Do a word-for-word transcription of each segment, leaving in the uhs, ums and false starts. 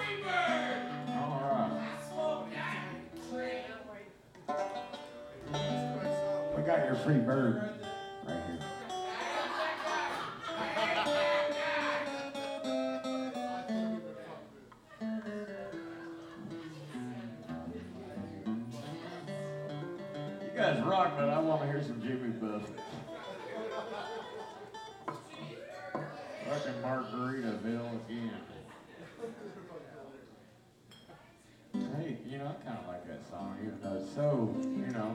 All right. We got your free bird right here. You guys rock, but I want to hear some Jimmy Buffett. Fucking Margaritaville again. Hey, you know, I kind of like that song, even though it's so, you know.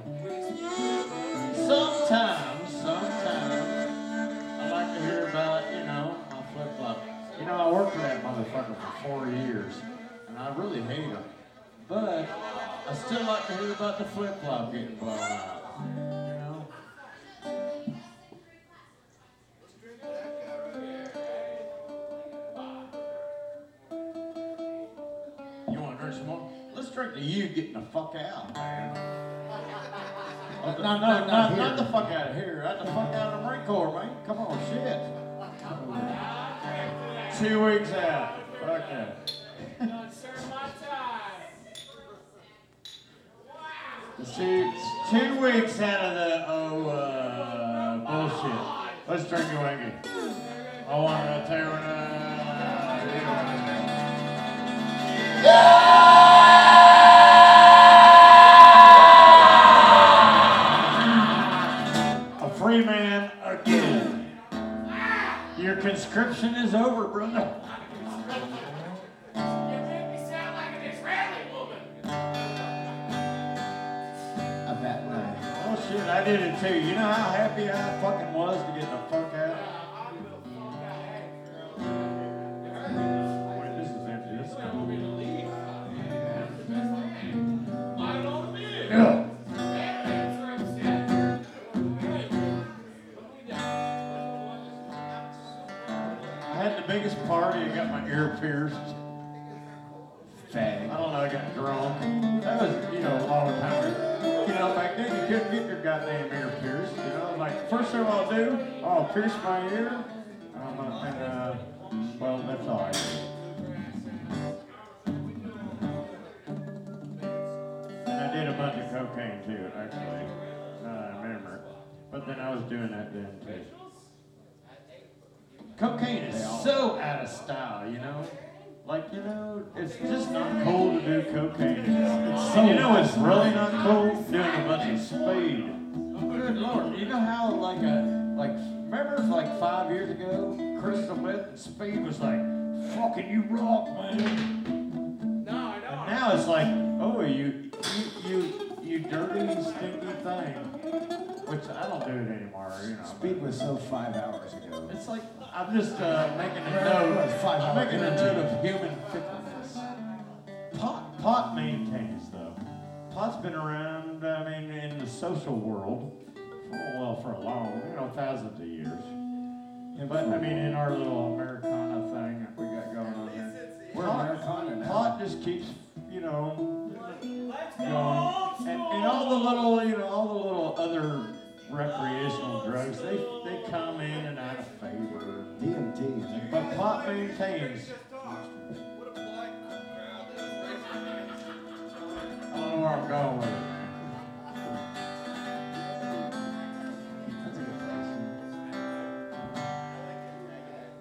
Sometimes, sometimes, I like to hear about, you know, my flip-flop. You know, I worked for that motherfucker for four years, and I really hate him. But I still like to hear about the flip-flop getting blown out, you know? You want to drink some more? Let's drink to you getting the fuck out, man. Oh, no, no, not, not, not the fuck out of here. Not the fuck out of the Marine Corps, man. Come on, shit. Two weeks out. Fuck that. Two, two weeks out of the, oh, uh, bullshit. Let's drink a wangy. I want to tear it A free man again. Your conscription is over, brother. Shit, I did it too. You know how happy I fucking was to get the fuck out? Wait, this is empty. This is not yeah. I had the biggest party. I got my ear pierced. Fag. I don't know. I got drunk. That was, you know, a long time ago. You know, back then you couldn't get your goddamn ear pierced. You know, like first thing I'll do, I'll pierce my ear. Um, and uh, well, that's all I do. And I did a bunch of cocaine too, actually. Now that I remember it. But then I was doing that then too. Cocaine is so out of style, you know. Like, you know, it's just not cool to do cocaine. It's, it's so, you know, it's really not cool doing a bunch of speed. Good Lord, you know how like a, like, remember like five years ago, crystal meth and speed was like, fucking you rock, man. No, I know. And now it's like, oh, you, you, you, you dirty, stinky thing. Which I don't do it anymore, you know. Speed was so five hours ago. It's like, I'm just uh, making a note, I'm making a note of human fickleness. Pot, pot maintains, though. Pot's been around, I mean, in the social world, for, well, for a long, you know, thousands of years. But, I mean, in our little Americana thing that we got going on there. We're Americana now. Pot just keeps, you know, going. And, and all the little, you know, all the little other recreational drugs, they they come in and out of favor. D M T. But pot maintains. I don't know where I'm going with it.